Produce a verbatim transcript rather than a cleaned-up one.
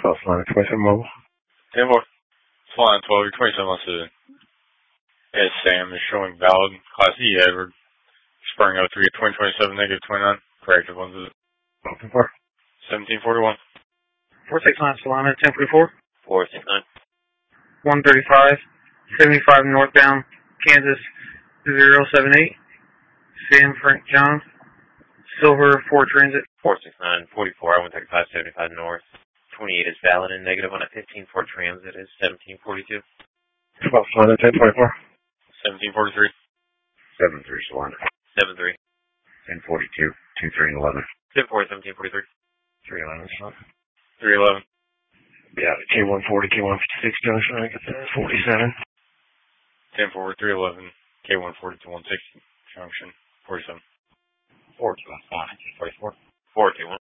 twelve, Solana twenty-seven mobile. ten four. Solana twelve, your twenty-seven Lexus S Sam is showing valid. Class E Edward. Spring oh three twenty twenty-seven, negative twenty-nine. Corrective one visit. Open for. seventeen forty-one. four six nine Solana, ten forty-four. four six nine. one thirty-five, seventy-five northbound, Kansas zero seven eight. Sam Frank John. Silver Ford Transit. four six nine, forty-four, I one thirty-five, seventy-five north. twenty-eight is valid and negative on a fifteen Ford Transit is seventeen forty-two. twelve, Solana ten twenty-four. seventeen forty-three. seven three, Solana. seven three. ten forty-two, two three eleven. ten four, seventeen forty-three. three eleven, Solana. three eleven. Yeah, K one forty, K one fifty-six junction, I get there, forty-seven. ten four, three eleven. K one forty to one sixty junction, forty-seven. four two one, Solana, forty-four. four two one.